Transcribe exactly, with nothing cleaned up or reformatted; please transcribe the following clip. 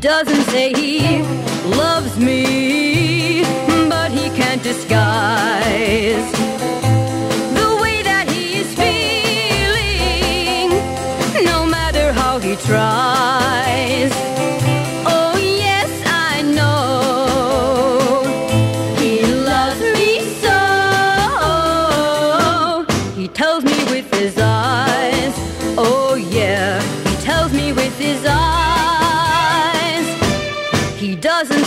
doesn't say he loves me, but he can't disguise the way that he is feeling, no matter how he tries. Oh yes, I know he loves me so. He tells me with his eyes, oh yeah, he tells me with his eyes. He doesn't